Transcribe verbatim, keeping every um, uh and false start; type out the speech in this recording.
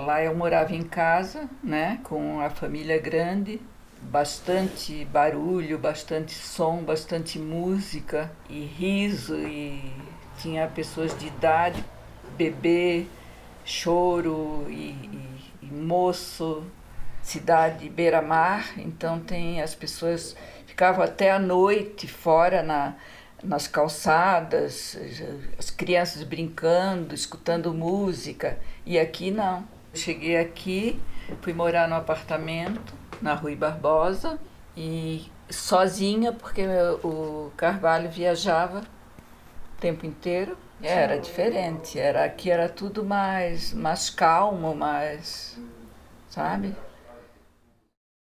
Lá eu morava em casa, né, com a família grande, bastante barulho, bastante som, bastante música e riso, e tinha pessoas de idade, bebê, choro e, e, e moço, cidade beira-mar, então tem as pessoas ficavam até a noite fora na, nas calçadas, as crianças brincando, escutando música, e aqui não. Cheguei aqui, fui morar no apartamento na Rui Barbosa e sozinha, porque o Carvalho viajava o tempo inteiro. Era diferente, era, aqui era tudo mais, mais calmo, mais, sabe?